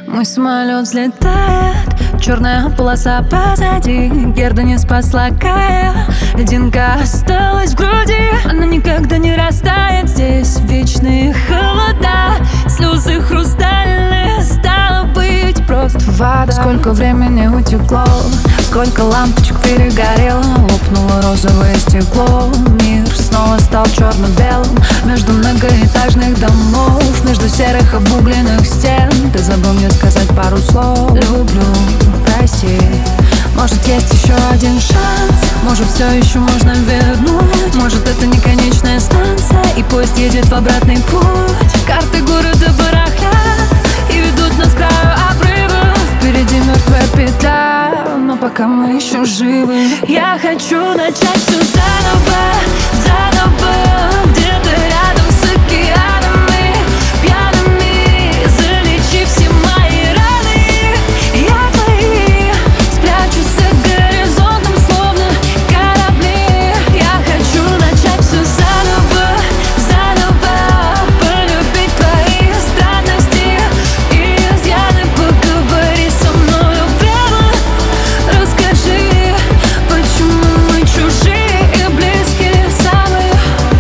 Мой самолет взлетает, черная полоса позади. Герда не спасла Кая, лединка осталась в груди. Она никогда не растает, здесь вечные холода. Слезы хрустальные, стало быть просто вода. Сколько времени утекло, сколько лампочек перегорело. Лопнуло розовое стекло, мир снова стал черно-белым. Между многоэтажных домов, между серых обугленных стен. Ты забыл мне сказать пару слов. Люблю, прости. Может, есть еще один шанс, может, все еще можно вернуть. Может, это не конечная станция, и поезд едет в обратный путь. Карты города барахлят и ведут нас к краю обрыва. Впереди мертвая петля, но пока мы еще живы. Я хочу начать все заново, заново. Где-то рядом с океанами пьяными, залечив все мои раны. Я твои, спрячусь за горизонтом, словно корабли. Я хочу начать все заново, заново. Полюбить твои странности и изъяны. Поговори со мною прямо, расскажи, почему мы чужие и близкие самые.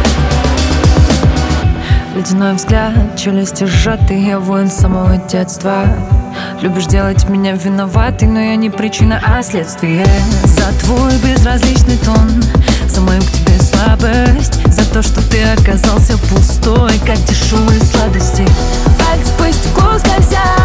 Ледяной взгляд, челюсти сжаты, я воин с самого детства. Любишь делать меня виноватой, но я не причина, а следствие. За твой безразличный тон, за мою к тебе слабость, за то, что ты оказался пустой, как дешевые сладости. Пальцы по стеклу скользят,